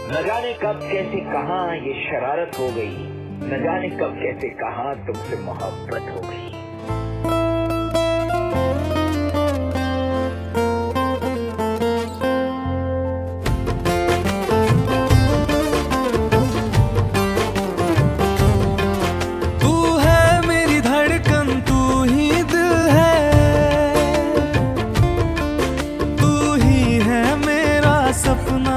न जाने कब कैसे कहां ये शरारत हो गई, न जाने कब कैसे कहां तुमसे मोहब्बत हो गई। सपना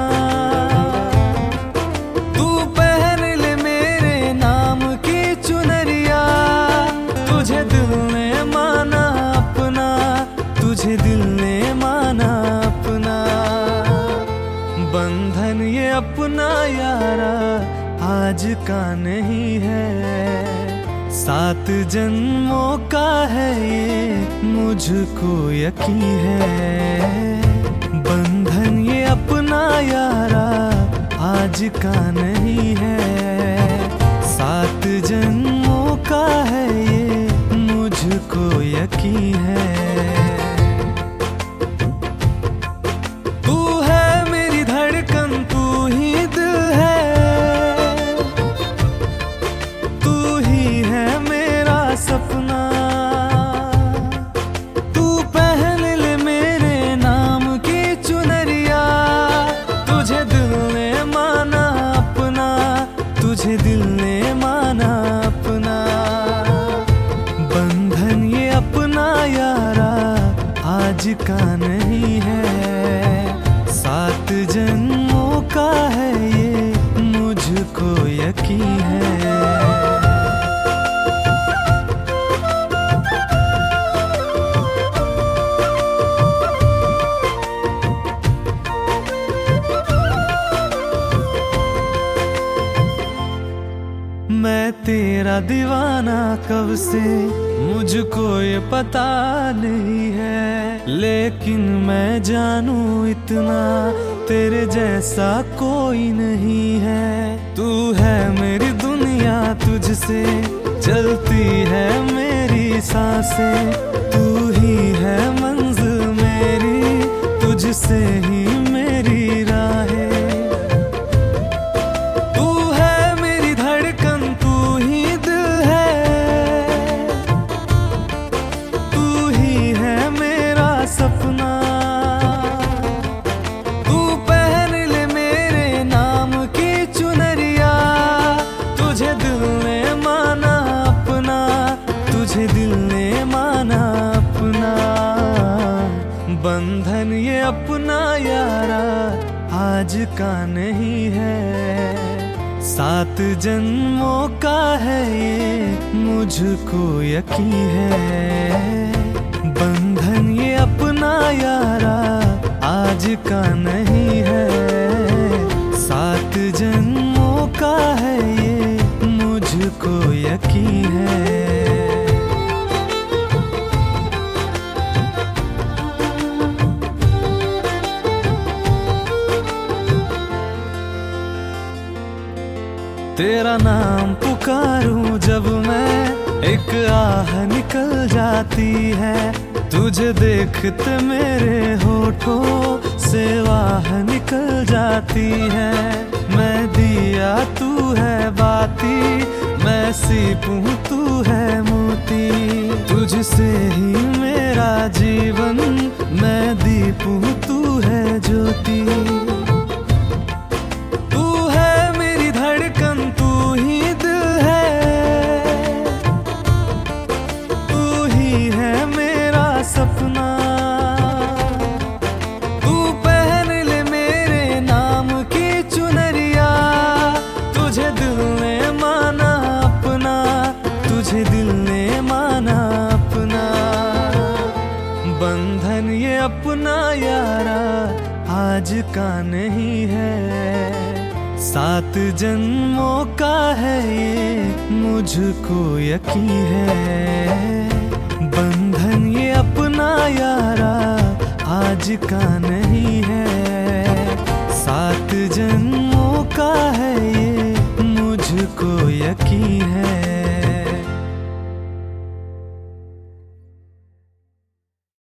तू पहन ले मेरे नाम की चुनरिया, तुझे दिल ने माना अपना, तुझे दिल ने माना अपना। बंधन ये अपना यारा आज का नहीं है, 7 जन्मों का है ये मुझको यकीन है। बंधन ये अपना यारा आज का नहीं है, 7 जन्मों का है ये मुझको यकीन है। तू है मेरी धड़कन, तू ही दिल है, तू ही है मेरा सपना। तू पहन ले मेरे नाम की चुनरिया, तुझे दिल ने माना अपना, तुझे दिल ने माना अपना। बंधन ये अपना यारा आज का नहीं है, 7 जन्मों का है ये मुझको यकीन है। मैं तेरा दीवाना कब से मुझको ये पता नहीं है, लेकिन मैं जानूं इतना तेरे जैसा कोई नहीं है। तू है मेरी दुनिया, तुझसे चलती है मेरी सांसें, तू ही है मंजिल मेरी, तुझसे ही मेरी राहें। सपना तू पहन ले मेरे नाम की चुनरिया, तुझे दिल ने माना अपना, तुझे दिल ने माना अपना। बंधन ये अपना यारा आज का नहीं है, 7 जन्मों का है ये मुझको यकीन है। बंधन ये अपना यारा आज का नहीं है, 7 जन्मों का है ये मुझको यकीन है। तेरा नाम पुकारूं जब मैं, एक आह निकल जाती है, तुझे देखते मेरे होठों से आह निकल जाती है। मैं दिया तू है बाती, मैं सीप हूँ तू है मोती, तुझसे ही मेरा जीवन, मैं दीप हूँ तू है ज्योति। सपना तू पहन ले मेरे नाम की चुनरिया, तुझे दिल ने माना अपना, तुझे दिल ने माना अपना। बंधन ये अपना यारा आज का नहीं है, 7 जन्मों का है ये मुझको यकीन है। बंधन ये अपना यारा आज का नहीं है, 7 जन्मों का है ये मुझको यकीन है।